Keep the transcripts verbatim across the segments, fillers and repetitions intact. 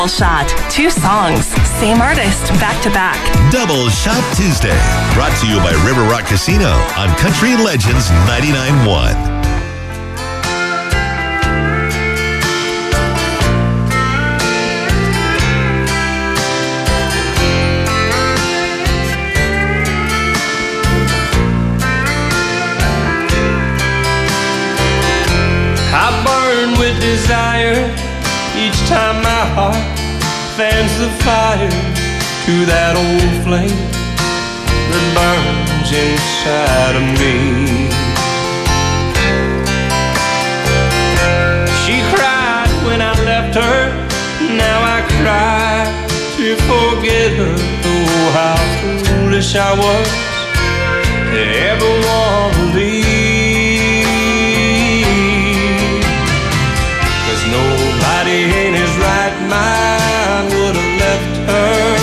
Shot. Two songs, same artist, back to back. Double Shot Tuesday. Brought to you by River Rock Casino on Country Legends ninety-nine point one. I burn with desire each time my heart fans the fire to that old flame that burns inside of me. She cried when I left her, now I cry to forget her. Oh, how foolish I was to ever want to leave. 'Cause nobody in his right mind would have left her.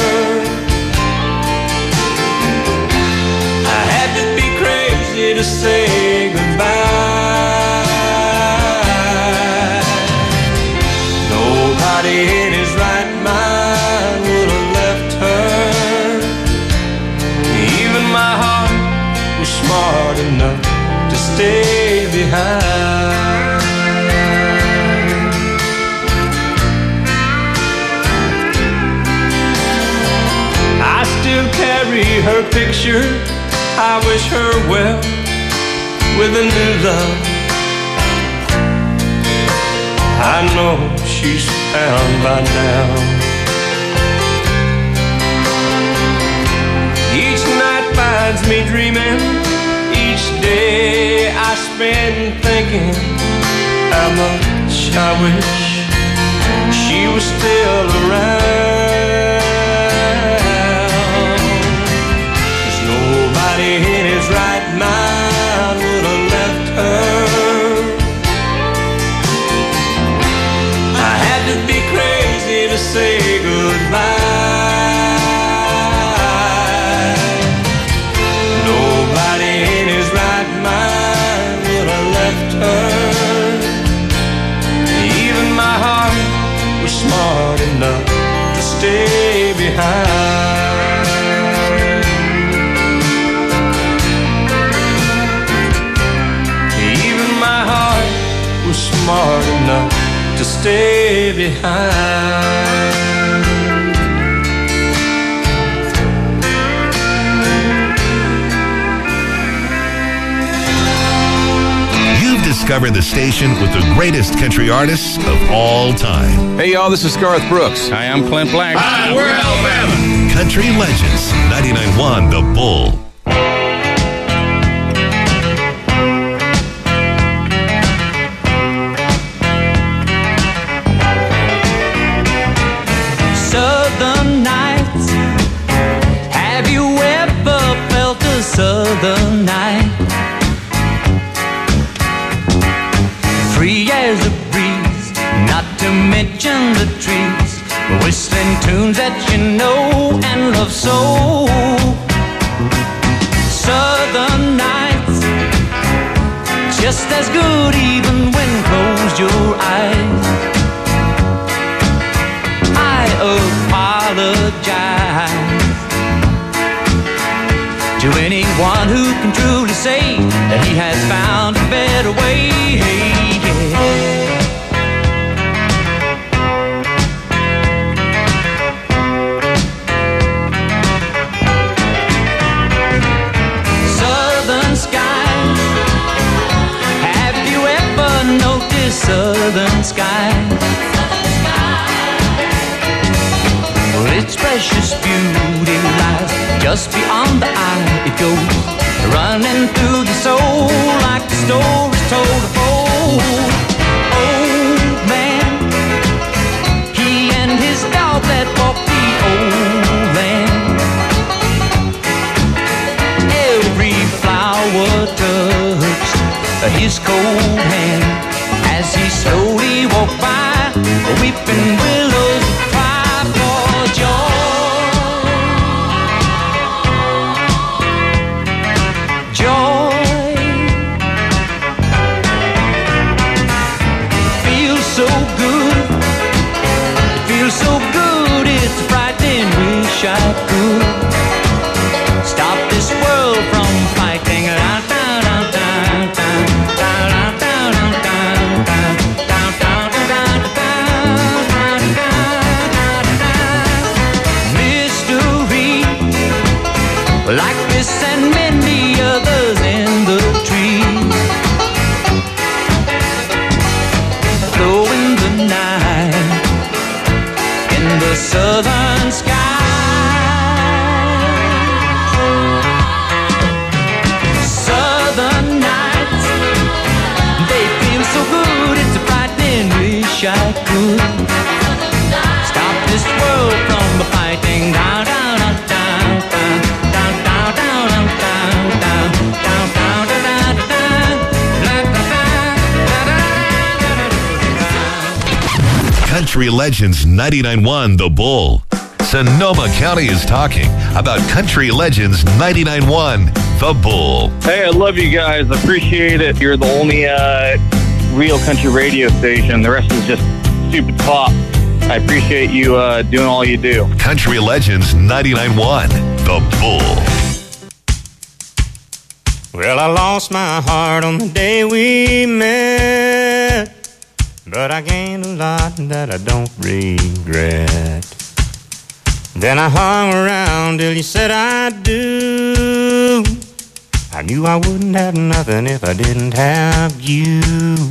I had to be crazy to say goodbye. Nobody in his right mind would have left her. Even my heart was smart enough to stay behind. I still carry her picture. I wish her well with a new love. I know she's found by now. Each night finds me dreaming. Each day I spend thinking how much I wish she was still around. Nobody in his right mind would have left her. I had to be crazy to say goodbye. Nobody in his right mind would have left her. Even my heart was smart enough to stay behind. Smart enough to stay behind. You've discovered the station with the greatest country artists of all time. Hey, y'all, this is Garth Brooks. Hi, I'm Clint Black. Hi, we're Alabama. Country Legends ninety-nine point one The Bull. Southern night, free as a breeze, not to mention the trees, whistling tunes that you know and love so. Southern nights, just as good even when closed your eyes. I apologize to anyone who can truly say that he has found a better way. Yeah. Southern skies, have you ever noticed southern skies? Well, its precious beauty lies just beyond the eye. It goes running through the soul like the stories told of old. Old man, he and his dog that walked the old land. Every flower touched his cold hand as he slowly walked by. Weeping willows cry for joy. So good, it feels so good. I could stop this world from fighting. Down, down, down, down, down, down, down, down, down, down, down, down, down, down, down, down. Mystery, like this and many others in the trees, glow in the night, in the southern sky. Southern nights, they feel so good, it's a frightening wish I could stop this world from fighting. Down, down, down, down, down, down, down, down, down, down, down, down, down, down. Country Legends ninety-nine point one The Bull. Sonoma County is talking about Country Legends ninety-nine point one The Bull. Hey, I love you guys. I appreciate it. You're the only uh, real country radio station. The rest is just stupid pop. I appreciate you uh, doing all you do. Country Legends ninety-nine point one The Bull. Well, I lost my heart on the day we met, but I gained a lot that I don't regret. Then I hung around till you said I do. I knew I wouldn't have nothing if I didn't have you.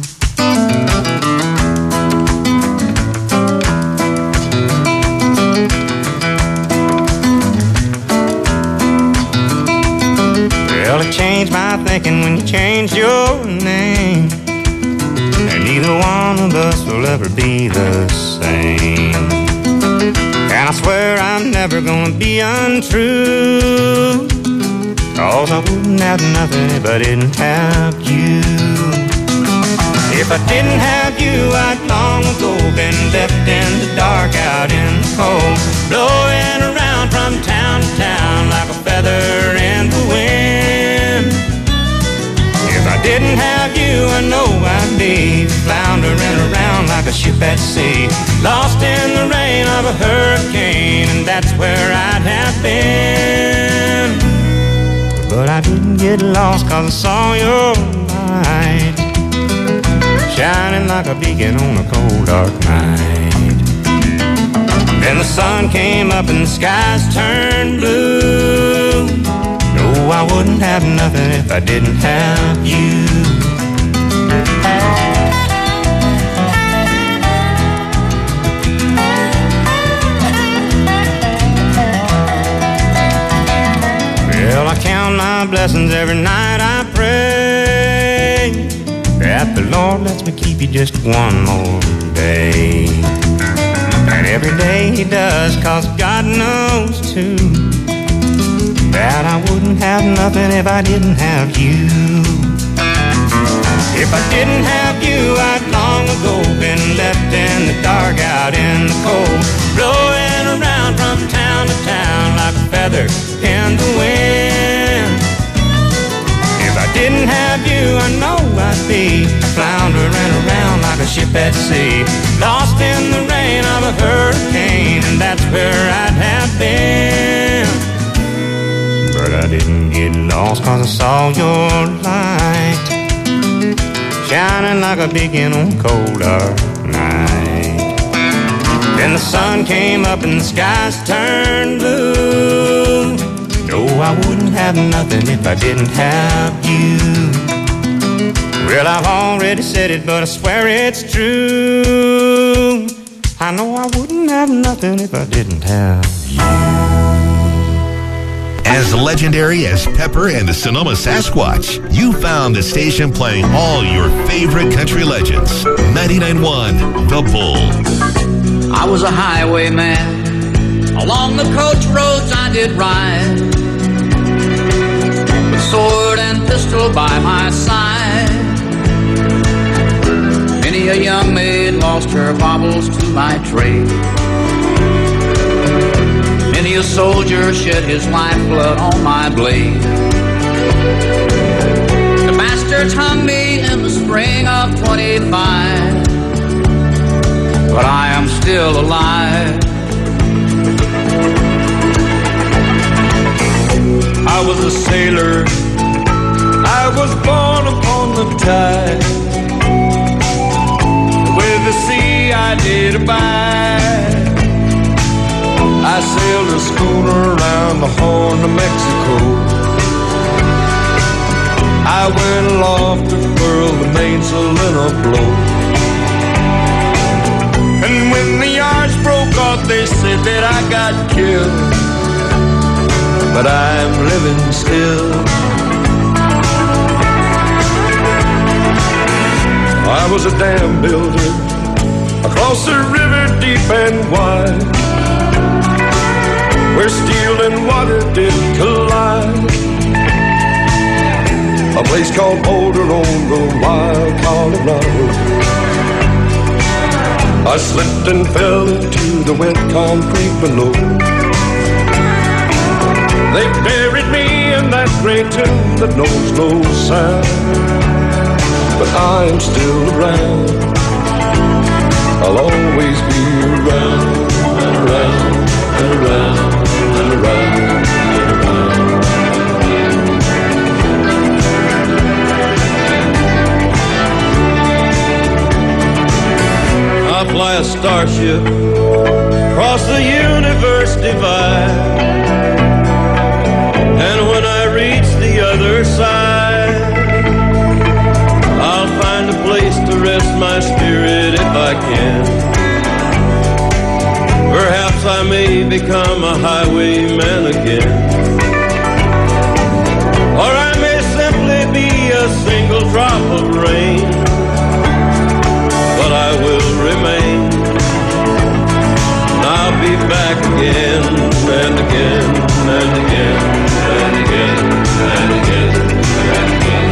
Well, it changed my thinking when you changed your name, and neither one of us will ever be the same. And I swear I'm never gonna be untrue, 'cause I wouldn't have nothing if I didn't have you. If I didn't have you, I'd long ago been left in the dark, out in the cold, blowing around from town to town like a feather in the wind. If I didn't have you, I know I'd be floundering around like a ship at sea, lost in the rain of a hurricane, and that's where I'd have been. But I didn't get lost 'cause I saw your light shining like a beacon on a cold dark night. Then the sun came up and the skies turned blue. No, I wouldn't have nothing if I didn't have you. Well, I count my blessings every night I pray that the Lord lets me keep you just one more day. And every day He does, 'cause God knows too that I wouldn't have nothing if I didn't have you. If I didn't have you, I'd long ago been left in the dark, out in the cold, blowing around from town to town like a feather in the wind. If I didn't have you, I know I'd be floundering around like a ship at sea, lost in the rain of a hurricane, and that's where I'd have been. But I didn't get lost 'cause I saw your light shining like a beacon on a cold dark night. Then the sun came up and the skies turned blue. No, I wouldn't have nothing if I didn't have you. Well, I've already said it, but I swear it's true. I know I wouldn't have nothing if I didn't have you. As legendary as Pepper and the Sonoma Sasquatch, you found the station playing all your favorite country legends. ninety-nine point one The Bull. I was a highwayman. Along the coach roads I did ride, with sword and pistol by my side. Many a young maid lost her baubles to my trade. Many a soldier shed his lifeblood on my blade. The bastards hung me in the spring of twenty-five, but I am still alive. a schooner around the Horn of Mexico. I went aloft to furl the mainsail in a blow. And when the yards broke off, they said that I got killed. But I'm living still. I was a dam builder across the river deep and wide, where steel and water did collide. A place called Boulder on the wild Colorado. I slipped and fell into the wet concrete below. They buried me in that great tomb that knows no sound. But I'm still around. I'll always be around and around and around and around and around. I fly a starship across the universe divide, and when I reach the other side, I'll find a place to rest my spirit if I can. Perhaps I may become a highwayman again, or I may simply be a single drop of rain. But I will remain, and I'll be back again and again and again and again and again and again.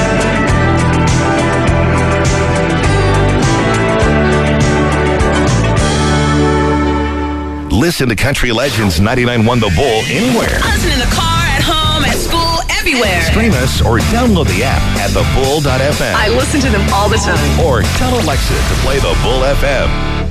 Listen to Country Legends ninety-nine point one The Bull anywhere. Listen in the car, at home, at school, everywhere. Stream us or download the app at the bull dot f m. I listen to them all the time. Or tell Alexa to play The Bull F M.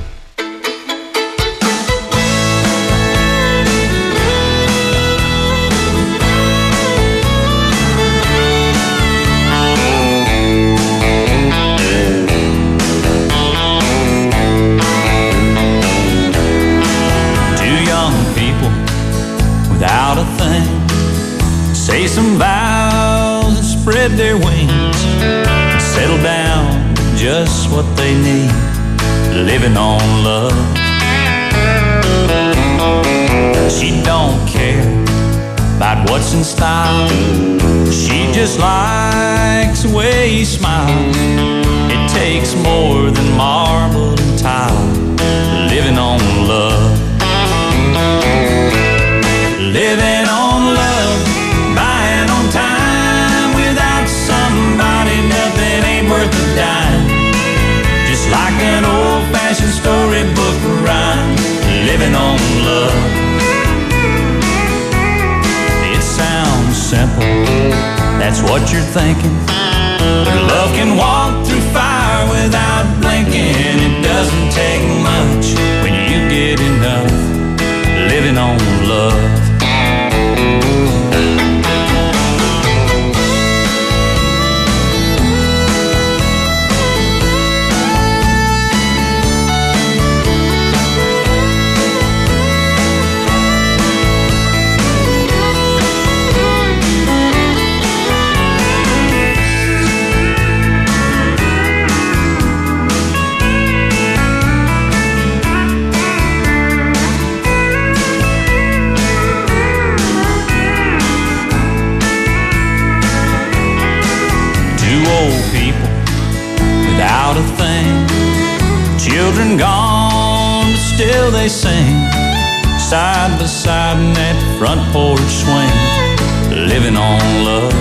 Without a thing, say some vows and spread their wings, and settle down to just what they need, living on love. She don't care about what's in style, she just likes the way he smiles. It takes more than marble and tile, living on love. Living on love, buying on time. Without somebody, nothing ain't worth a dime. Just like an old-fashioned storybook rhyme, living on love. It sounds simple, that's what you're thinking, but love can walk through fire without blinking. It doesn't take much when you get enough, living on love. Without a thing, children gone, but still they sing, side by side in that front porch swing, living on love.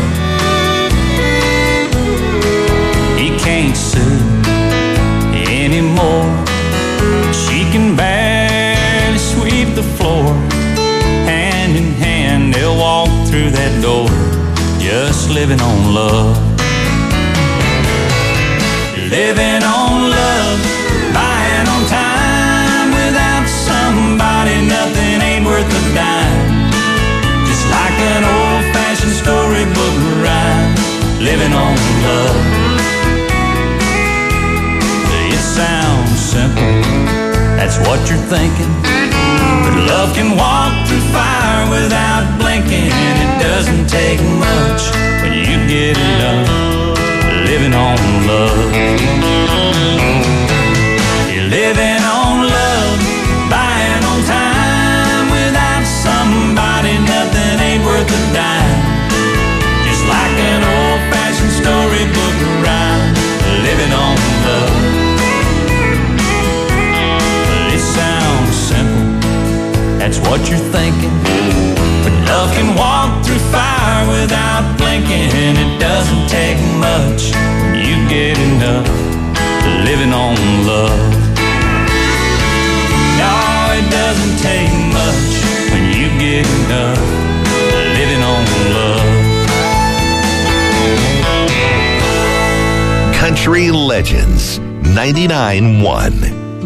He can't sue anymore, she can barely sweep the floor. Hand in hand they'll walk through that door, just living on love. Living on love, buying on time. Without somebody, nothing ain't worth a dime. Just like an old-fashioned storybook rhyme, living on love. It sounds simple, that's what you're thinking, but Love can walk through fire without blinking, and it doesn't take much when you get enough living on love. You're living on love, buying on time. Without somebody, nothing ain't worth a dime. Just like an old-fashioned storybook rhyme, living on love. It sounds simple, that's what you're thinking. But love can walk through fire without blinking, and it doesn't take much when you get enough living on love. No, it doesn't take much when you get enough living on love. Country Legends ninety-nine point one.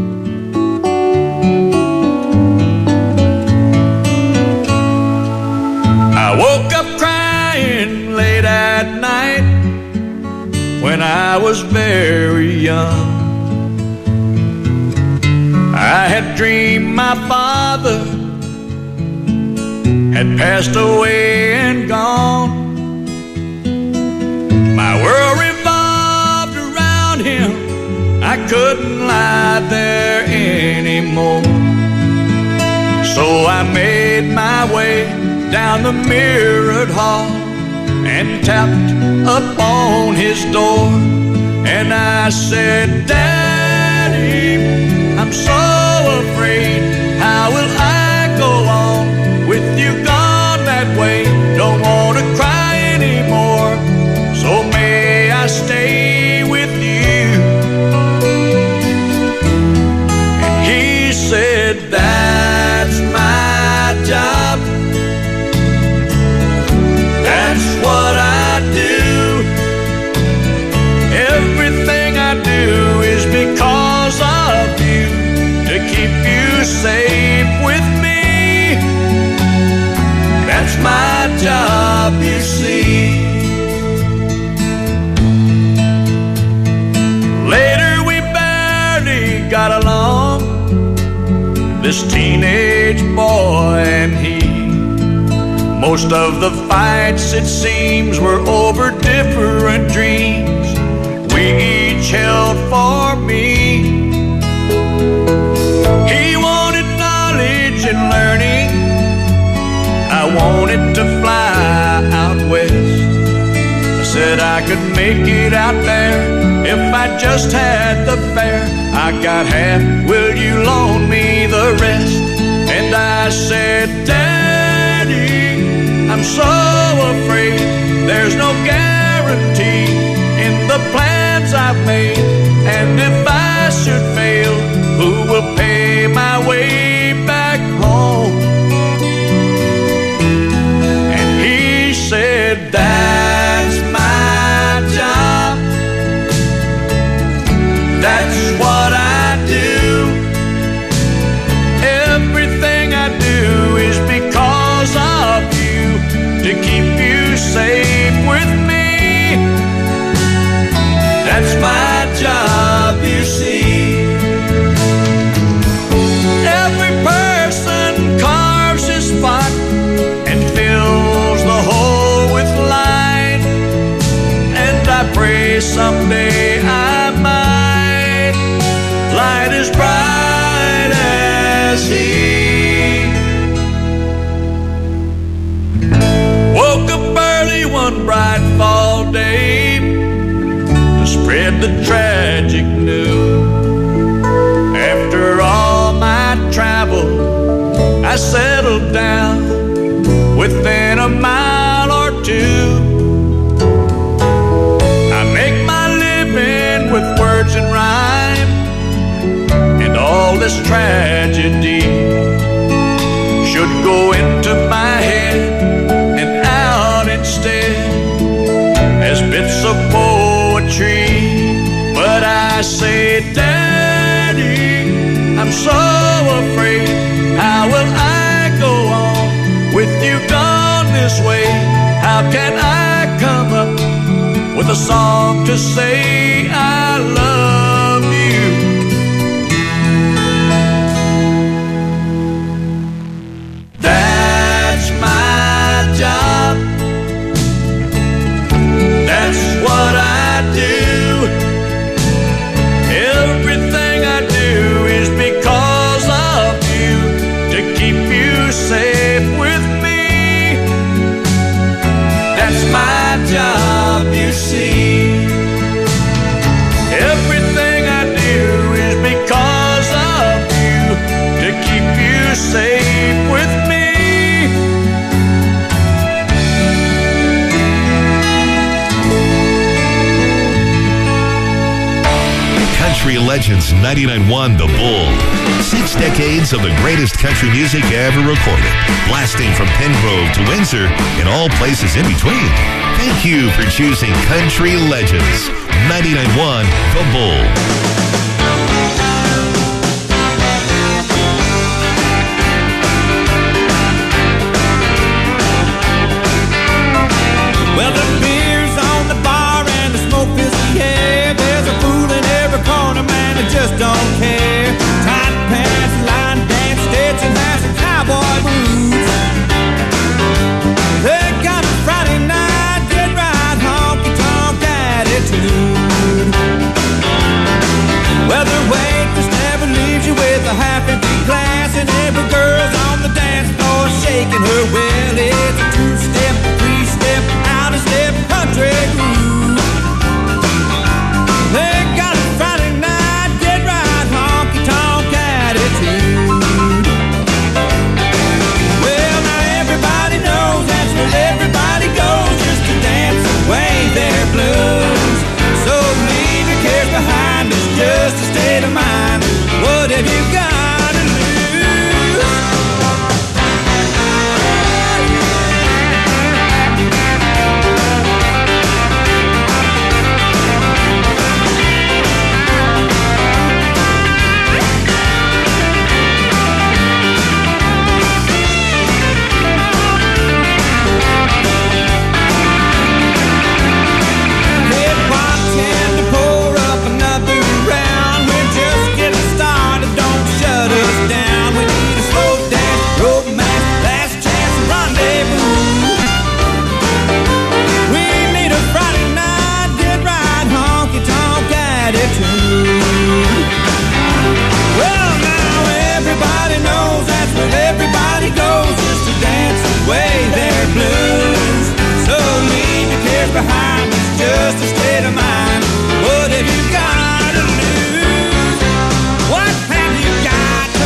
I woke up crying late at night when I was very young. I had dreamed my father had passed away and gone. My world revolved around him, I couldn't lie there anymore. So I made my way down the mirrored hall and tapped upon his door. And I said, Daddy, I'm so afraid, how will I go on with you gone that way? Don't want to cry anymore, so may I stay with you? And he said, that's my job, that's what I do. Everything I do is because of you, to keep you safe with me. That's my job, you see. Later we barely got along, this teenage boy and he. Most of the fights, it seems, were over different dreams we each held for me. He wanted knowledge and learning, I wanted to fly out west. I said I could make it out there if I just had the fare. I got half, will you loan me the rest? And I said, Daddy, I'm so afraid there's no guarantee in the plans I've made. And if I should fail, who will pay my way back home? And he said, that's my job, that's what I do. Everything I do is because of you, to keep you safe with me. That's my job, you see. Every person carves his spot and fills the hole with light, and I pray someday I might light as bright as he. Woke up early one bright fall day to spread the tragic news. After all my travel, I settled down within a mile or two. I make my living with words and rhyme, and all this tragedy should go into my head and out instead as bits of poetry. But I say, Daddy, I'm so afraid, how will I go on with you gone this way? How can I come up with a song to say I love you? you safe with me. That's my job, you see. Everything I do is because of you, to keep you safe with me. Country Legends ninety-nine point one The Bull. Six decades of the greatest country music ever recorded, blasting from Pengrove to Windsor and all places in between. Thank you for choosing Country Legends ninety-nine point one The Bull. Well, the beer's on the bar and the smoke fills the air. There's a fool in every corner, man, I just don't care. Tight pants, line dance, Stetson hats, and cowboy boots. They got a Friday night, get right, honky-tonk attitude. Well, the waitress never leaves you with a half-empty glass, and every girl's on the dance floor shaking her. Well, it's a two-step, three-step, out-of-step country groove. They got a Friday night, get right, honky-tonk attitude. Well, now everybody knows that's where everybody goes, just to dance away their blues. So leave your cares behind, it's just a state of mind. What have you got to lose? Behind, it's just a state of mind. What have you got to lose? What have you got to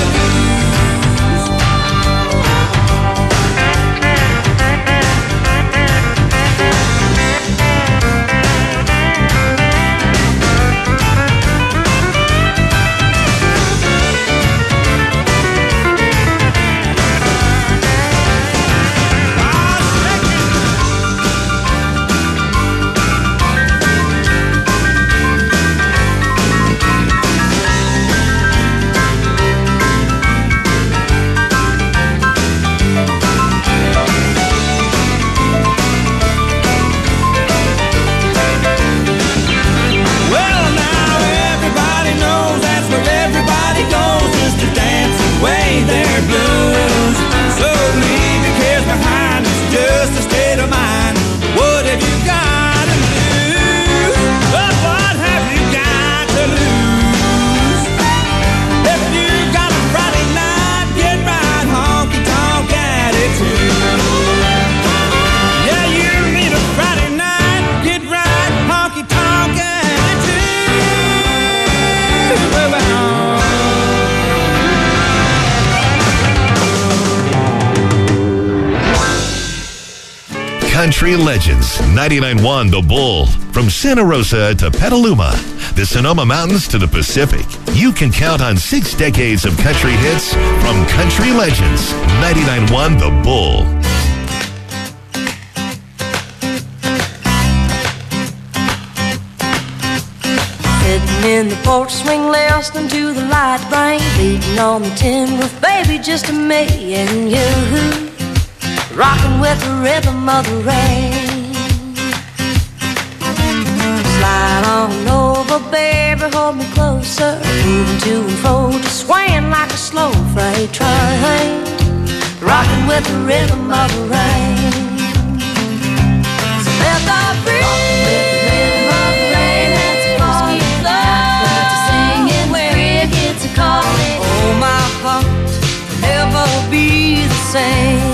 Country Legends ninety-nine point one The Bull. From Santa Rosa to Petaluma, the Sonoma Mountains to the Pacific, you can count on six decades of country hits from Country Legends ninety-nine point one The Bull. Sitting in the porch swing, listening to the light rain beating on the tin roof, baby, just me and you, rocking with the rhythm of the rain. Slide on over, baby, hold me closer, moving to and fro, just swaying like a slow freight train, rocking with the rhythm of the rain. So let the rhythm of the rain, that's a whiskey love, to singing where it gets a calling. Oh, my heart will never be the same. same.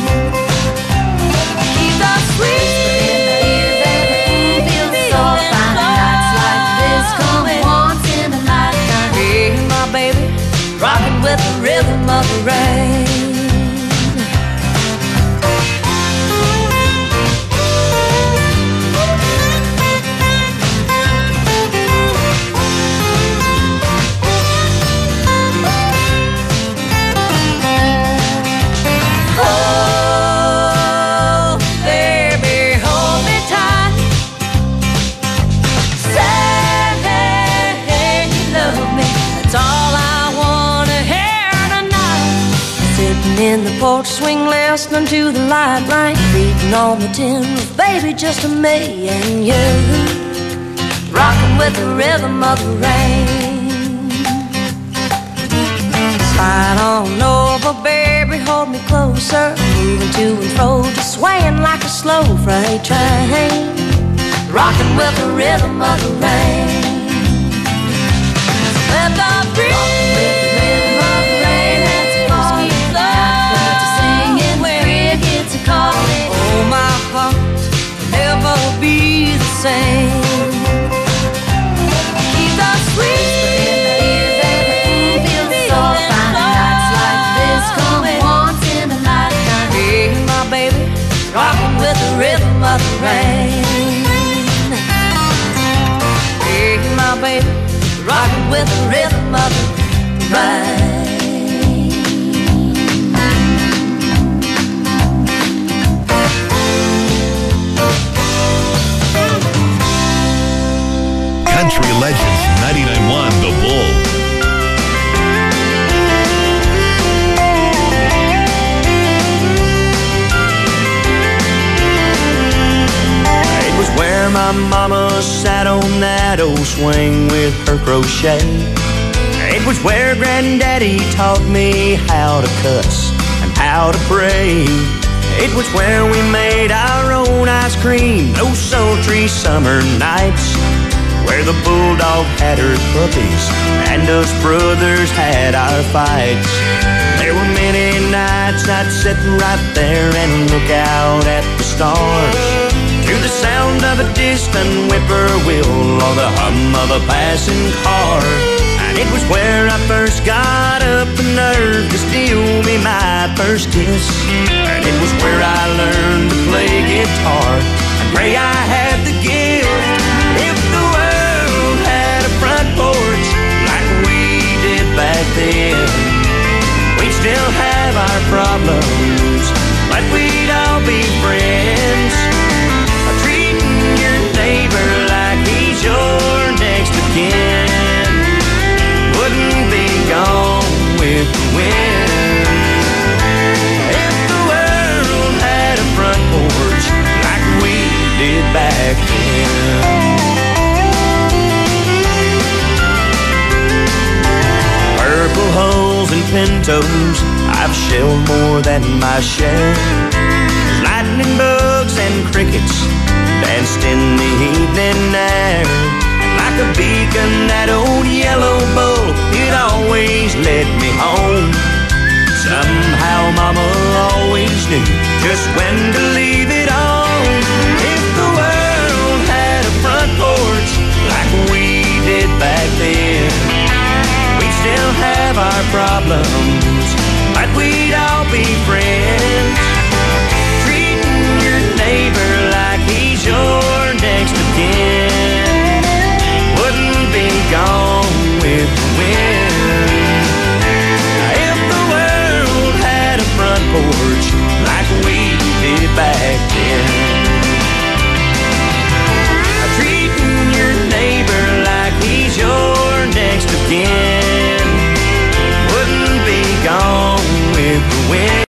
Keep the sweet feel so fine. Nights like this come once in a lifetime. Hey, my baby, rocking with the rhythm of the rain. In the porch swing, listening to the light rain, beating on the tin roof, baby, just a me and you, rocking with the rhythm of the rain. Slide on over, baby, hold me closer, moving to and fro, just swaying like a slow freight train, rocking with the rhythm of the rain. Let the breeze calling. Oh, my heart will never be the same. Keep the sweet feel so fine. Nights like this come once in a lifetime. Hey, my baby, rocking with the rhythm of the rain. Hey, my baby, rocking with the rhythm of the rain. Country Legends ninety-nine point one The Bull. It was where my mama sat on that old swing with her crochet. It was where Granddaddy taught me how to cuss and how to pray. It was where we made our own ice cream those sultry summer nights, where the bulldog had her puppies and us brothers had our fights. There were many nights I'd sit right there and look out at the stars, to the sound of a distant whippoorwill or the hum of a passing car. And it was where I first got up the nerve to steal me my first kiss. And it was where I learned to play guitar and pray I had the gift. If the world had a front porch like we did back then, we'd still have our problems, but we'd all be friends. Treating your neighbor like he's your next of kin, wouldn't be gone with the wind. If the world had a front porch like we did back then. Purple hulls and pintos I've shelled more than my share. Lightning bugs and crickets danced in the evening air. And like a beacon, that old yellow bull, it always led me home. Somehow Mama always knew just when to leave it on. If the world had a front porch like we did back then, we'd still have our problems, but we'd all